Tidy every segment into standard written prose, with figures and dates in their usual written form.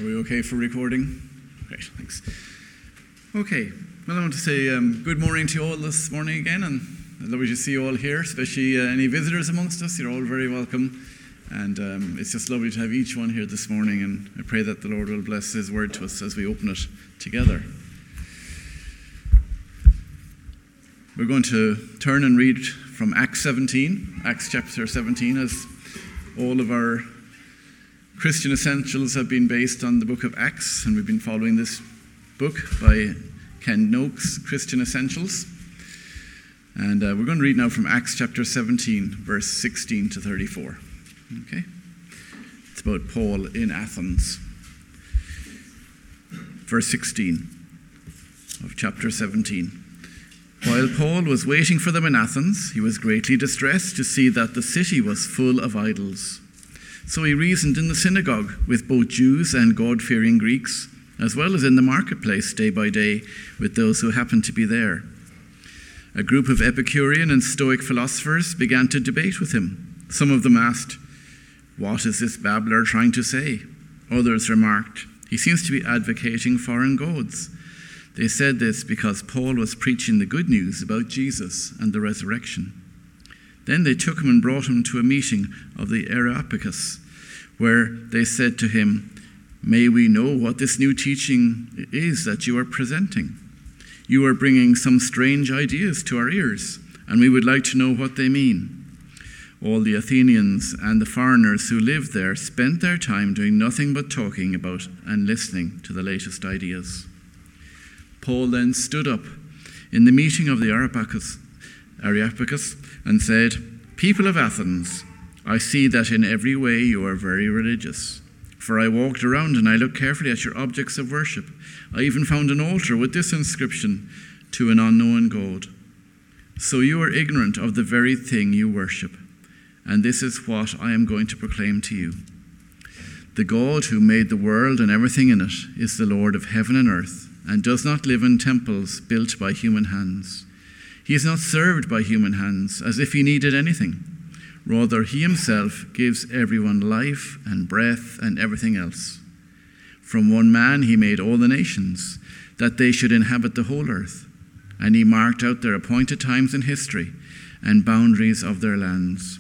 Are we okay for recording? Great, thanks. Okay, well I want to say good morning to you all this morning again, and I'd love to see you all here, especially any visitors amongst us. You're all very welcome, and it's just lovely to have each one here this morning, and I pray that the Lord will bless His word to us as we open it together. We're going to turn and read from Acts chapter 17, as all of our Christian essentials have been based on the book of Acts, and we've been following this book by Ken Noakes, Christian Essentials. And we're going to read now from Acts chapter 17, verse 16 to 34. Okay? It's about Paul in Athens. Verse 16 of chapter 17. While Paul was waiting for them in Athens, he was greatly distressed to see that the city was full of idols. So he reasoned in the synagogue with both Jews and God-fearing Greeks, as well as in the marketplace day by day with those who happened to be there. A group of Epicurean and Stoic philosophers began to debate with him. Some of them asked, "What is this babbler trying to say?" Others remarked, "He seems to be advocating foreign gods." They said this because Paul was preaching the good news about Jesus and the resurrection. Then they took him and brought him to a meeting of the Areopagus, where they said to him, "May we know what this new teaching is that you are presenting? You are bringing some strange ideas to our ears, and we would like to know what they mean." All the Athenians and the foreigners who lived there spent their time doing nothing but talking about and listening to the latest ideas. Paul then stood up in the meeting of the Areopagus and said, "People of Athens, I see that in every way you are very religious. For I walked around and I looked carefully at your objects of worship. I even found an altar with this inscription, 'To an unknown God.' So you are ignorant of the very thing you worship, and this is what I am going to proclaim to you. The God who made the world and everything in it is the Lord of heaven and earth, and does not live in temples built by human hands. He is not served by human hands as if he needed anything. Rather, he himself gives everyone life and breath and everything else. From one man he made all the nations, that they should inhabit the whole earth, and he marked out their appointed times in history and boundaries of their lands.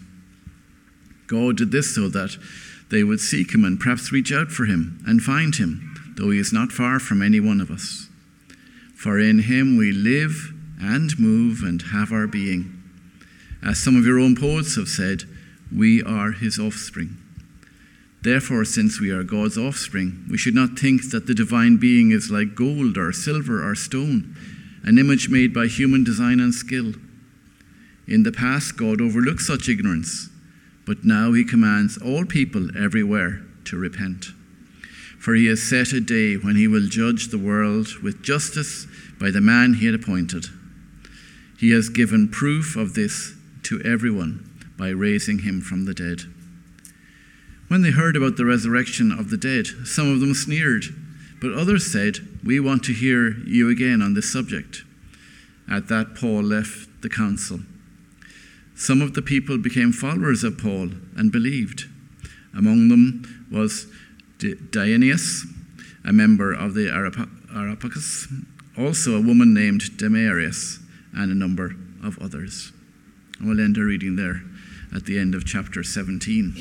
God did this so that they would seek him and perhaps reach out for him and find him, though he is not far from any one of us. For in him we live and move and have our being. As some of your own poets have said, we are his offspring. Therefore, since we are God's offspring, we should not think that the divine being is like gold or silver or stone, an image made by human design and skill. In the past, God overlooked such ignorance, but now he commands all people everywhere to repent. For he has set a day when he will judge the world with justice by the man he had appointed. He has given proof of this to everyone by raising him from the dead." When they heard about the resurrection of the dead, some of them sneered, but others said, "We want to hear you again on this subject." At that, Paul left the council. Some of the people became followers of Paul and believed. Among them was Dionysius, a member of the Areopagus, also a woman named Damaris, and a number of others. And we'll end our reading there at the end of chapter 17.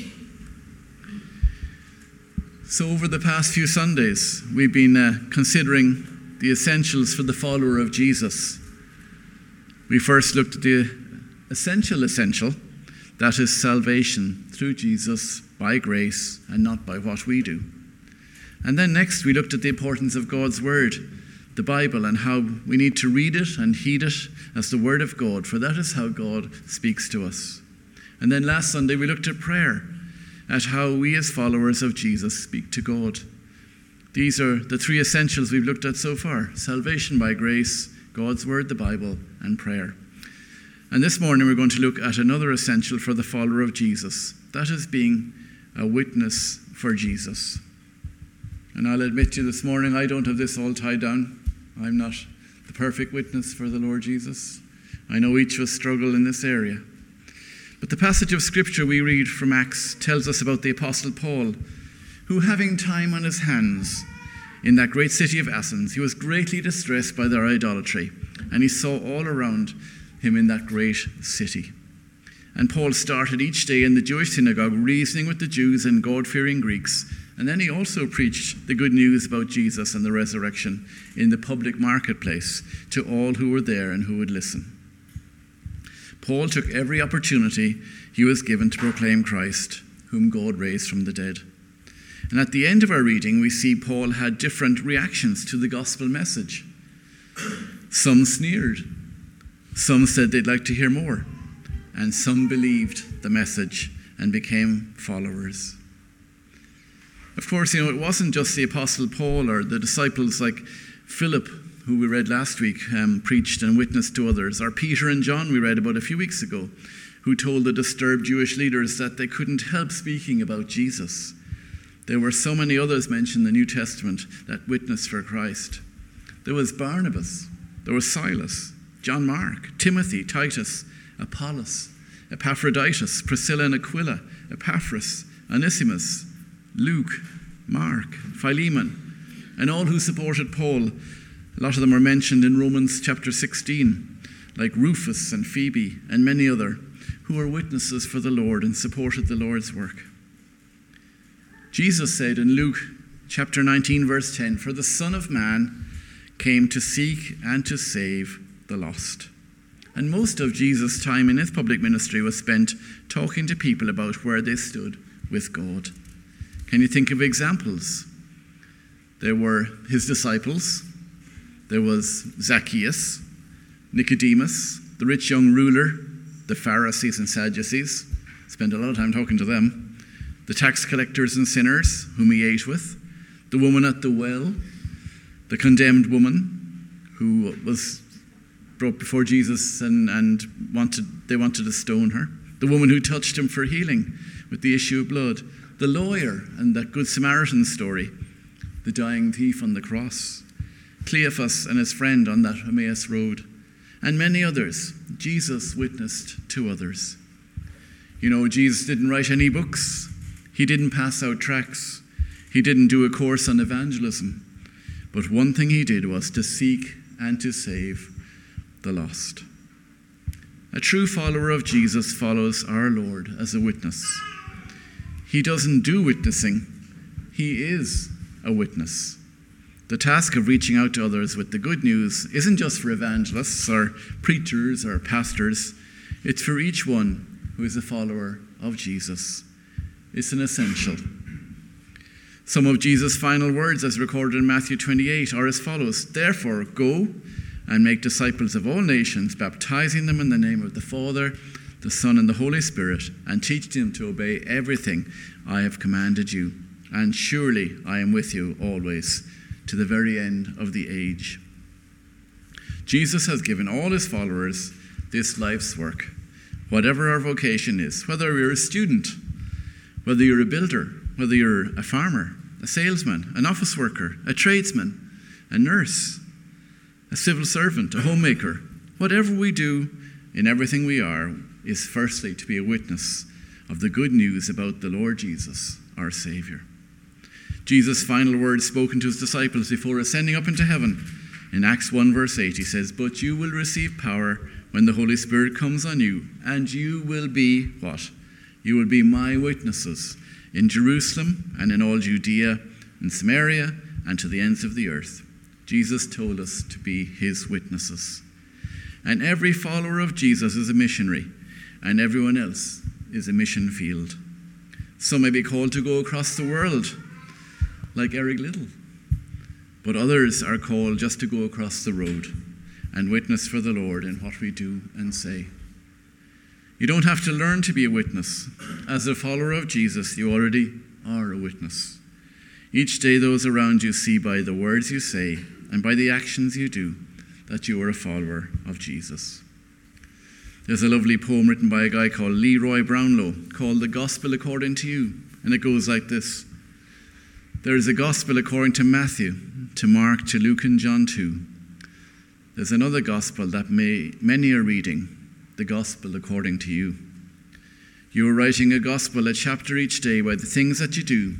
So over the past few Sundays, we've been considering the essentials for the follower of Jesus. We first looked at the essential, that is salvation through Jesus by grace and not by what we do. And then next we looked at the importance of God's word, the Bible, and how we need to read it and heed it as the word of God, for that is how God speaks to us. And then last Sunday we looked at prayer, at how we as followers of Jesus speak to God. These are the three essentials we've looked at so far: salvation by grace, God's word, the Bible, and prayer. And this morning we're going to look at another essential for the follower of Jesus, that is being a witness for Jesus. And I'll admit to you this morning, I don't have this all tied down. I'm not the perfect witness for the Lord Jesus. I know each of us struggle in this area. But the passage of Scripture we read from Acts tells us about the Apostle Paul, who, having time on his hands in that great city of Athens, he was greatly distressed by their idolatry, and he saw all around him in that great city. And Paul started each day in the Jewish synagogue, reasoning with the Jews and God-fearing Greeks. And then he also preached the good news about Jesus and the resurrection in the public marketplace to all who were there and who would listen. Paul took every opportunity he was given to proclaim Christ, whom God raised from the dead. And at the end of our reading, we see Paul had different reactions to the gospel message. Some sneered. Some said they'd like to hear more. And some believed the message and became followers. Of course, it wasn't just the Apostle Paul or the disciples like Philip, who we read last week, preached and witnessed to others, or Peter and John we read about a few weeks ago, who told the disturbed Jewish leaders that they couldn't help speaking about Jesus. There were so many others mentioned in the New Testament that witnessed for Christ. There was Barnabas, there was Silas, John Mark, Timothy, Titus, Apollos, Epaphroditus, Priscilla and Aquila, Epaphras, Onesimus, Luke, Mark, Philemon, and all who supported Paul. A lot of them are mentioned in Romans chapter 16, like Rufus and Phoebe and many other who were witnesses for the Lord and supported the Lord's work. Jesus said in Luke chapter 19, verse 10, "For the Son of Man came to seek and to save the lost." And most of Jesus' time in his public ministry was spent talking to people about where they stood with God. Can you think of examples? There were his disciples. There was Zacchaeus, Nicodemus, the rich young ruler, the Pharisees and Sadducees. Spent a lot of time talking to them. The tax collectors and sinners whom he ate with. The woman at the well. The condemned woman who was brought before Jesus and they wanted to stone her. The woman who touched him for healing with the issue of blood. The lawyer and that Good Samaritan story. The dying thief on the cross. Cleophas and his friend on that Emmaus road. And many others. Jesus witnessed to others. Jesus didn't write any books. He didn't pass out tracts. He didn't do a course on evangelism. But one thing he did was to seek and to save the lost. A true follower of Jesus follows our Lord as a witness. He doesn't do witnessing. He is a witness. The task of reaching out to others with the good news isn't just for evangelists or preachers or pastors. It's for each one who is a follower of Jesus. It's an essential. Some of Jesus' final words, as recorded in Matthew 28, are as follows: "Therefore, go and make disciples of all nations, baptizing them in the name of the Father, the Son, and the Holy Spirit, and teach them to obey everything I have commanded you. And surely I am with you always, to the very end of the age." Jesus has given all his followers this life's work, whatever our vocation is, whether you're a student, whether you're a builder, whether you're a farmer, a salesman, an office worker, a tradesman, a nurse, a civil servant, a homemaker. Whatever we do in everything we are is firstly to be a witness of the good news about the Lord Jesus, our Savior. Jesus' final words spoken to his disciples before ascending up into heaven in Acts 1 verse 8, he says, "But you will receive power when the Holy Spirit comes on you, and you will be" what? "You will be my witnesses in Jerusalem and in all Judea and Samaria and to the ends of the earth." Jesus told us to be his witnesses. And every follower of Jesus is a missionary, and everyone else is a mission field. Some may be called to go across the world, like Eric Little, but others are called just to go across the road and witness for the Lord in what we do and say. You don't have to learn to be a witness. As a follower of Jesus, you already are a witness. Each day those around you see by the words you say and by the actions you do that you are a follower of Jesus. There's a lovely poem written by a guy called Leroy Brownlow called "The Gospel According to You," and it goes like this: "There is a gospel according to Matthew, to Mark, to Luke and John too. There's another gospel that many are reading, the gospel according to you. You are writing a gospel, a chapter each day, by the things that you do, by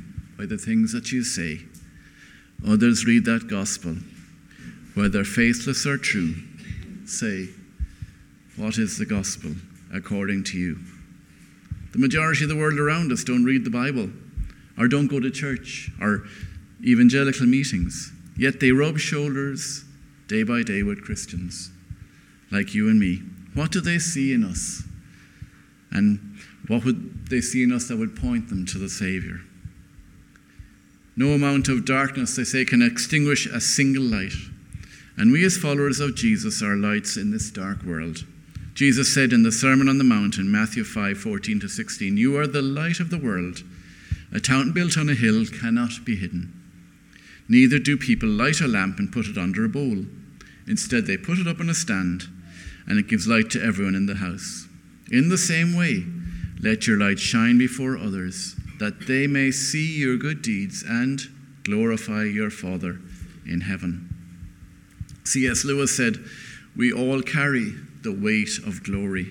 by the things that you say. Others read that gospel. Whether faithless or true, say, what is the gospel according to you? The majority of the world around us don't read the Bible, or don't go to church, or evangelical meetings. Yet they rub shoulders day by day with Christians like you and me. What do they see in us? And what would they see in us that would point them to the Savior? No amount of darkness, they say, can extinguish a single light. And we as followers of Jesus are lights in this dark world. Jesus said in the Sermon on the Mount in Matthew 5:14-16, "You are the light of the world. A town built on a hill cannot be hidden. Neither do people light a lamp and put it under a bowl. Instead, they put it up on a stand, and it gives light to everyone in the house. In the same way, let your light shine before others, that they may see your good deeds and glorify your Father in heaven." C.S. Lewis said, "We all carry the weight of glory."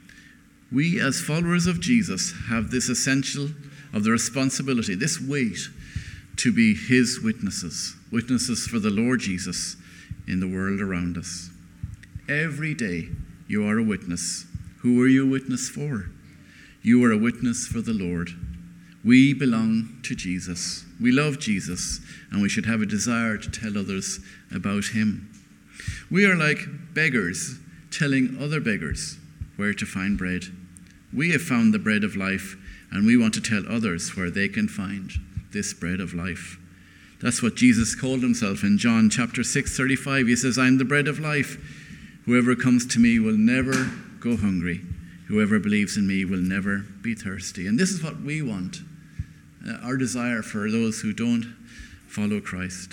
We as followers of Jesus have this essential of the responsibility, this weight, to be his witnesses for the Lord Jesus in the world around us. Every day you are a witness. Who are you a witness for? You are a witness for the Lord. We belong to Jesus. We love Jesus, and we should have a desire to tell others about him. We are like beggars telling other beggars where to find bread. We have found the bread of life, and we want to tell others where they can find this bread of life. That's what Jesus called himself in John chapter 6:35. He says, "I am the bread of life. Whoever comes to me will never go hungry. Whoever believes in me will never be thirsty." And this is what we want, our desire for those who don't follow Christ.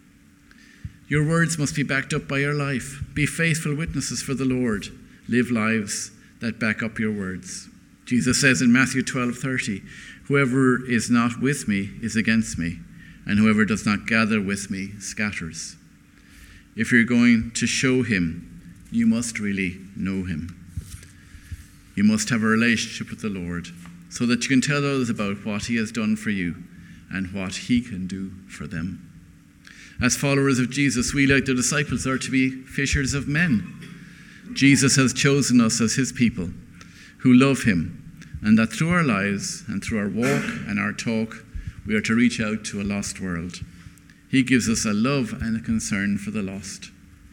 Your words must be backed up by your life. Be faithful witnesses for the Lord. Live lives that back up your words. Jesus says in Matthew 12:30, "Whoever is not with me is against me, and whoever does not gather with me scatters." If you're going to show him, you must really know him. You must have a relationship with the Lord so that you can tell others about what he has done for you and what he can do for them. As followers of Jesus, we, like the disciples, are to be fishers of men. Jesus has chosen us as his people who love him, and that through our lives and through our walk and our talk, we are to reach out to a lost world. He gives us a love and a concern for the lost.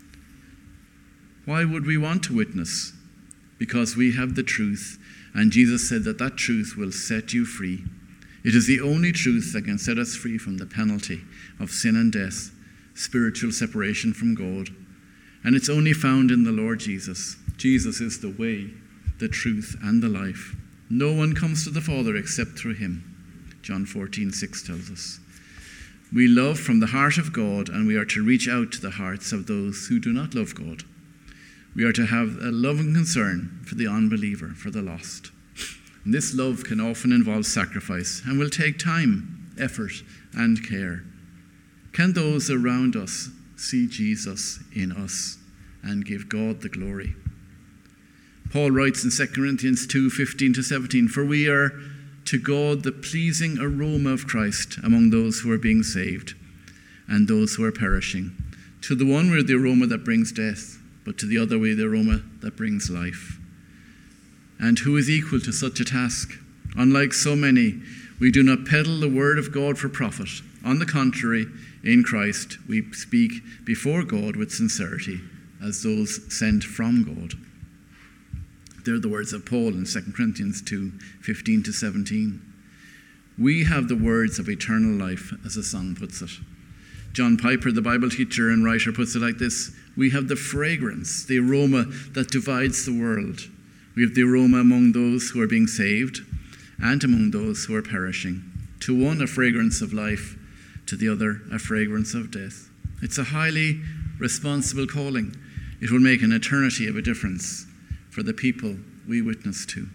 Why would we want to witness? Because we have the truth, and Jesus said that that truth will set you free. It is the only truth that can set us free from the penalty of sin and death, spiritual separation from God. And it's only found in the Lord Jesus. Jesus is the way, the truth, and the life. No one comes to the Father except through him. John 14:6 tells us. We love from the heart of God, and we are to reach out to the hearts of those who do not love God. We are to have a love and concern for the unbeliever, for the lost. And this love can often involve sacrifice and will take time, effort, and care. Can those around us see Jesus in us and give God the glory? Paul writes in 2 Corinthians 2:15-17, "For we are to God the pleasing aroma of Christ among those who are being saved and those who are perishing. To the one we're the aroma that brings death, but to the other way the aroma that brings life." And who is equal to such a task? Unlike so many, we do not peddle the word of God for profit. On the contrary, in Christ, we speak before God with sincerity as those sent from God. They're the words of Paul in 2 Corinthians 2:15-17. We have the words of eternal life, as the song puts it. John Piper, the Bible teacher and writer, puts it like this: we have the fragrance, the aroma that divides the world. We have the aroma among those who are being saved and among those who are perishing. To one, a fragrance of life, to the other, a fragrance of death. It's a highly responsible calling. It will make an eternity of a difference for the people we witness to.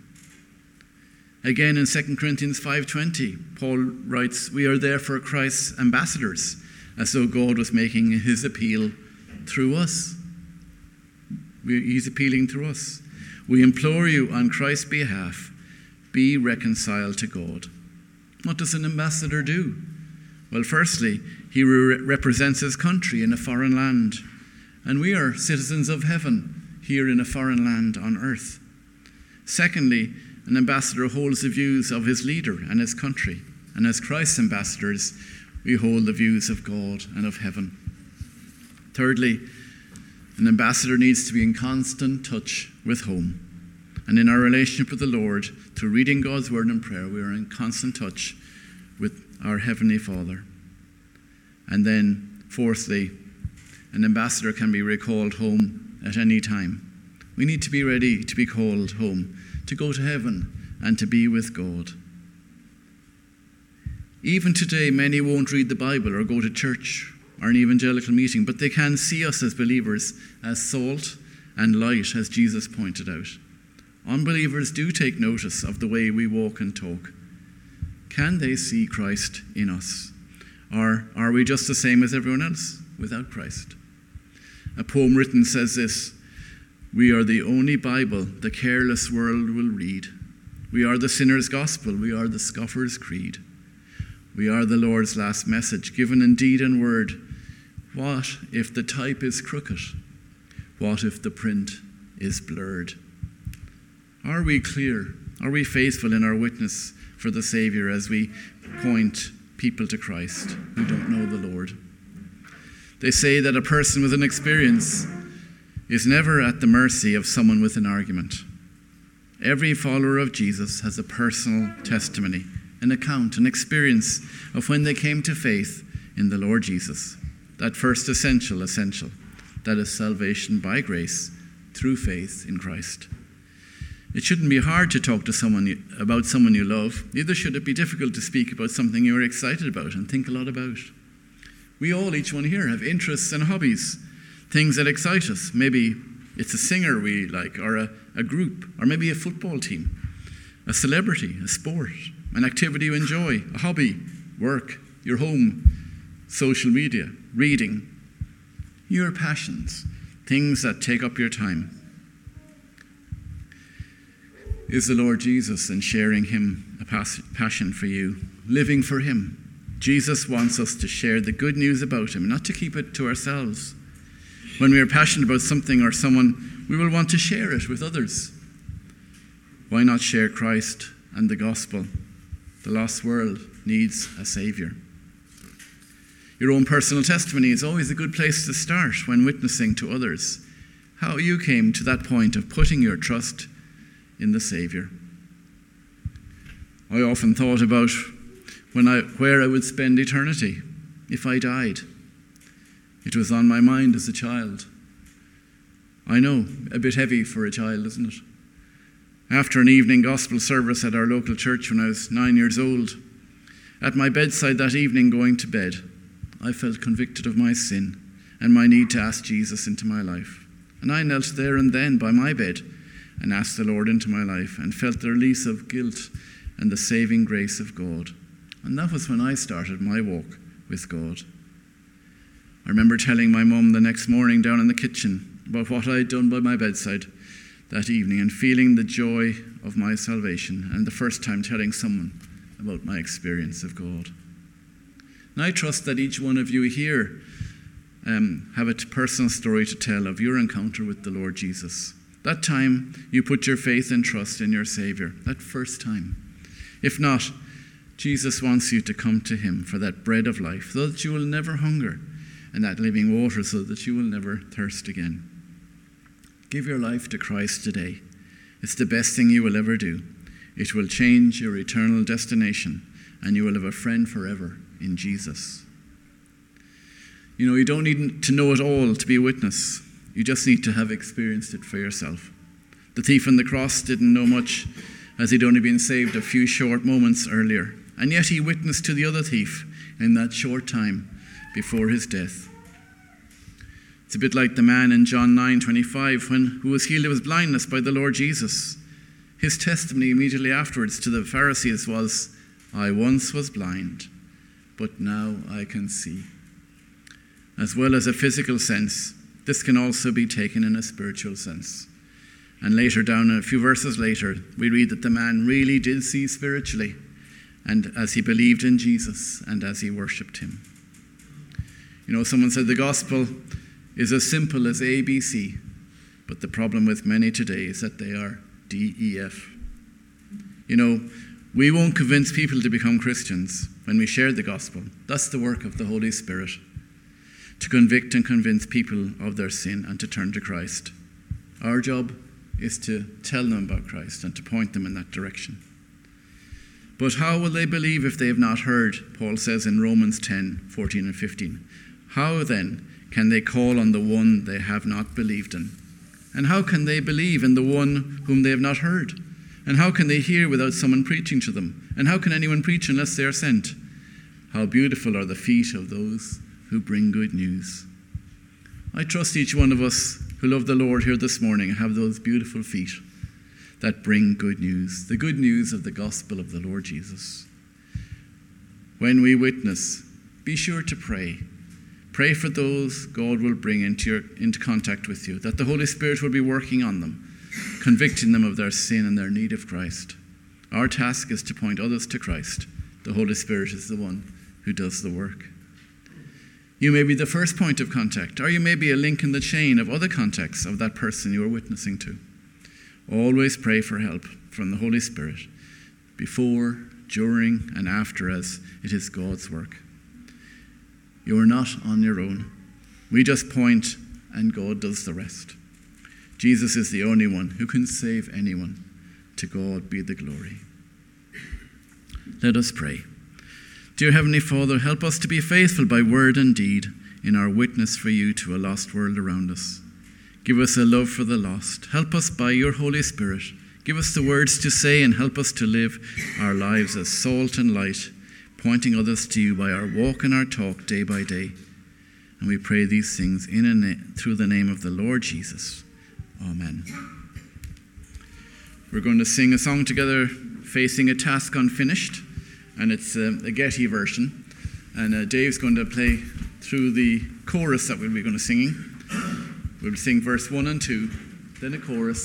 Again, in 2 Corinthians 5:20, Paul writes, "We are therefore Christ's ambassadors, as though God was making his appeal through us." He's appealing through us. "We implore you on Christ's behalf, be reconciled to God." What does an ambassador do? Well, firstly, he represents his country in a foreign land, and we are citizens of heaven here in a foreign land on earth. Secondly, an ambassador holds the views of his leader and his country, and as Christ's ambassadors, we hold the views of God and of heaven. Thirdly, an ambassador needs to be in constant touch with home. And in our relationship with the Lord, through reading God's word and prayer, we are in constant touch with our Heavenly Father. And then, fourthly, an ambassador can be recalled home at any time. We need to be ready to be called home, to go to heaven and to be with God. Even today, many won't read the Bible or go to church or an evangelical meeting, but they can see us as believers as salt and light, as Jesus pointed out. Unbelievers do take notice of the way we walk and talk. Can they see Christ in us? Or are we just the same as everyone else without Christ? A poem written says this: "We are the only Bible the careless world will read. We are the sinner's gospel, we are the scoffer's creed. We are the Lord's last message, given in deed and word. What if the type is crooked? What if the print is blurred?" Are we clear? Are we faithful in our witness for the Saviour as we point people to Christ who don't know the Lord? They say that a person with an experience is never at the mercy of someone with an argument. Every follower of Jesus has a personal testimony, an account, an experience of when they came to faith in the Lord Jesus. That first essential, that is salvation by grace through faith in Christ. It shouldn't be hard to talk to someone about someone you love. Neither should it be difficult to speak about something you're excited about and think a lot about. We all, each one here, have interests and hobbies, things that excite us. Maybe it's a singer we like, or a group, or maybe a football team, a celebrity, a sport, an activity you enjoy, a hobby, work, your home, social media, reading. Your passions, things that take up your time. Is the Lord Jesus and sharing him a passion for you, living for him? Jesus wants us to share the good news about him, not to keep it to ourselves. When we are passionate about something or someone, we will want to share it with others. Why not share Christ and the gospel? The lost world needs a Saviour. Your own personal testimony is always a good place to start when witnessing to others how you came to that point of putting your trust in the Saviour. I often thought about where I would spend eternity if I died. It was on my mind as a child. I know, a bit heavy for a child, isn't it? After an evening gospel service at our local church when I was 9 years old, at my bedside that evening going to bed, I felt convicted of my sin and my need to ask Jesus into my life. And I knelt there and then by my bed and asked the Lord into my life and felt the release of guilt and the saving grace of God. And that was when I started my walk with God. I remember telling my mum the next morning down in the kitchen about what I had done by my bedside that evening and feeling the joy of my salvation and the first time telling someone about my experience of God. And I trust that each one of you here have a personal story to tell of your encounter with the Lord Jesus. That time you put your faith and trust in your Saviour, that first time. If not, Jesus wants you to come to him for that bread of life, so that you will never hunger, and that living water, so that you will never thirst again. Give your life to Christ today. It's the best thing you will ever do. It will change your eternal destination, and you will have a friend forever in Jesus. You know, you don't need to know it all to be a witness. You just need to have experienced it for yourself. The thief on the cross didn't know much, as he'd only been saved a few short moments earlier. And yet he witnessed to the other thief in that short time before his death. It's a bit like the man in John 9:25 who was healed of his blindness by the Lord Jesus. His testimony immediately afterwards to the Pharisees was, "I once was blind, but now I can see." As well as a physical sense, this can also be taken in a spiritual sense. And later down, a few verses later, we read that the man really did see spiritually. and as he believed in Jesus and as he worshipped him. You know, someone said the gospel is as simple as ABC, but the problem with many today is that they are DEF. You know, we won't convince people to become Christians when we share the gospel. That's the work of the Holy Spirit, to convict and convince people of their sin and to turn to Christ. Our job is to tell them about Christ and to point them in that direction. But how will they believe if they have not heard? Paul says in Romans 10:14 and 15. How then can they call on the one they have not believed in? And how can they believe in the one whom they have not heard? And how can they hear without someone preaching to them? And how can anyone preach unless they are sent? How beautiful are the feet of those who bring good news. I trust each one of us who love the Lord here this morning have those beautiful feet that bring good news, the good news of the gospel of the Lord Jesus. When we witness, be sure to pray. Pray for those God will bring into contact with you, that the Holy Spirit will be working on them, convicting them of their sin and their need of Christ. Our task is to point others to Christ. The Holy Spirit is the one who does the work. You may be the first point of contact, or you may be a link in the chain of other contacts of that person you are witnessing to. Always pray for help from the Holy Spirit, before, during, and after, as it is God's work. You are not on your own. We just point, and God does the rest. Jesus is the only one who can save anyone. To God be the glory. Let us pray. Dear Heavenly Father, help us to be faithful by word and deed in our witness for you to a lost world around us. Give us a love for the lost. Help us by your Holy Spirit. Give us the words to say and help us to live our lives as salt and light, pointing others to you by our walk and our talk day by day. And we pray these things through the name of the Lord Jesus. Amen. We're going to sing a song together, Facing a Task Unfinished, and it's a Getty version. And Dave's going to play through the chorus that we'll be going to sing. We'll sing verse 1 and 2, then a chorus.